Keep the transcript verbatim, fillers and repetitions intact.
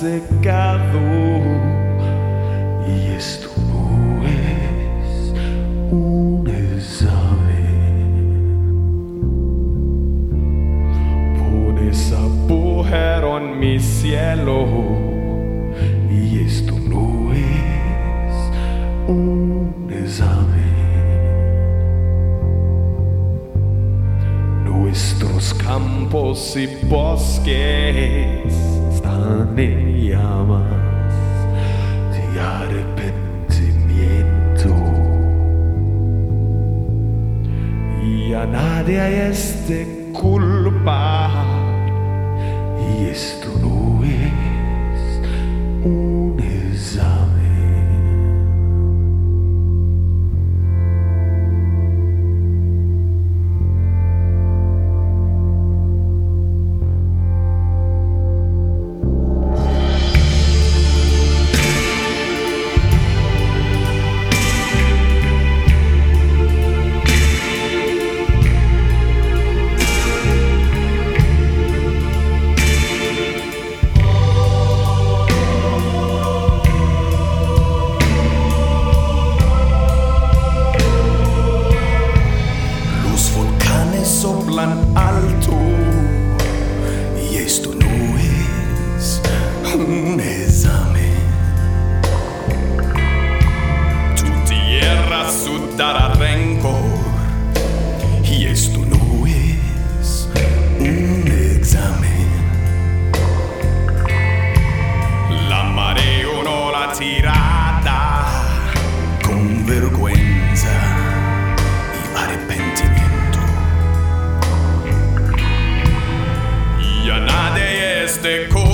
secado y esto no es un examen. Pones agujero en mi cielo y esto no es un examen. Nuestros campos y bosques están en llamas de arrepentimiento y a nadie es de culpa y esto no es un examen. Soplan alto y esto no es un examen. Tu tierra sudará rencor y esto no es un examen. La marea no la tirada con vergüenza y arrepentimiento. De